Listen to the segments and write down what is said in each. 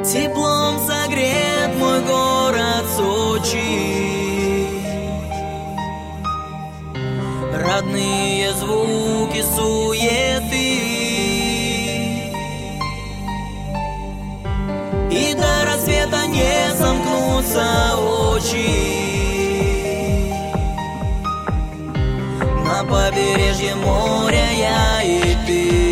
Теплом согрет мой город Сочи. Родные звуки суеты, и до рассвета не сомкнутся очи. На побережье моря я и ты.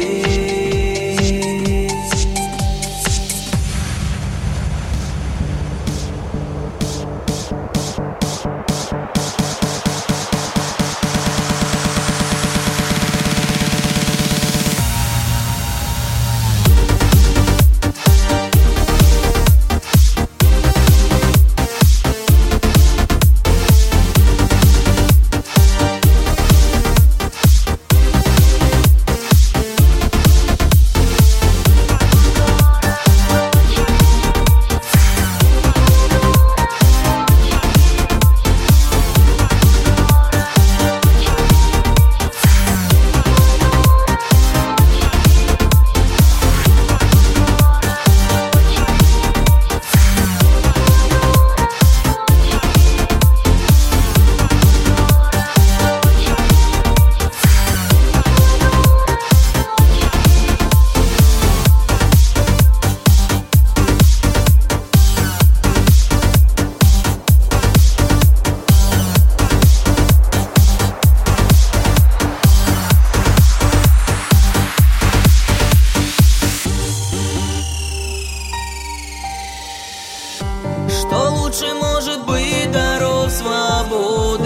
Что лучше может быть даров свободы?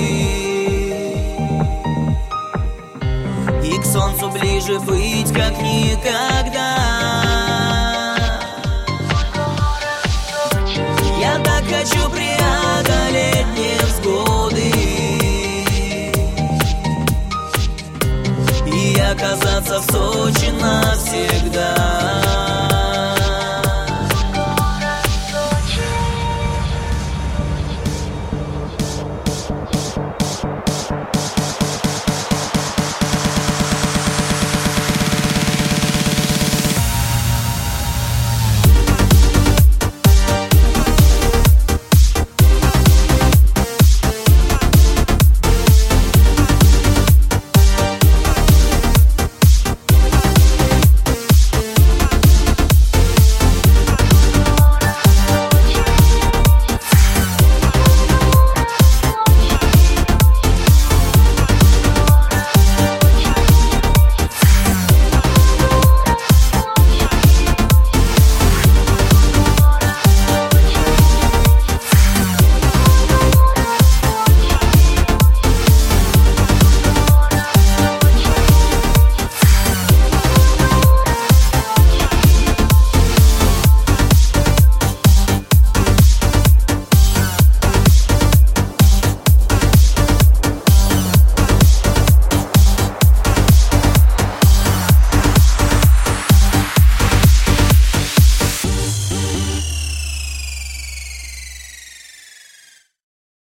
И к солнцу ближе быть как никогда. Я так хочу преодолеть невзгоды и оказаться в Сочи навсегда.